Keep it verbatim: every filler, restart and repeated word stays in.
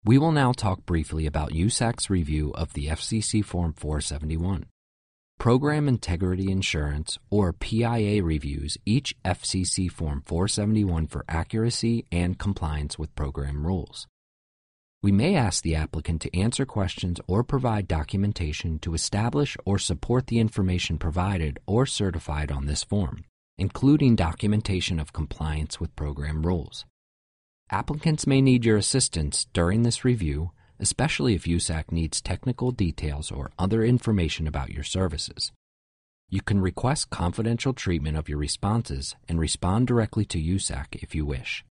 We will now talk briefly about U S A C's review of the F C C Form four seventy-one. Program Integrity Insurance, or P I A, reviews each F C C Form four seventy-one for accuracy and compliance with program rules. We may ask the applicant to answer questions or provide documentation to establish or support the information provided or certified on this form, including documentation of compliance with program rules. Applicants may need your assistance during this review, especially if U S A C needs technical details or other information about your services. You can request confidential treatment of your responses and respond directly to U S A C if you wish.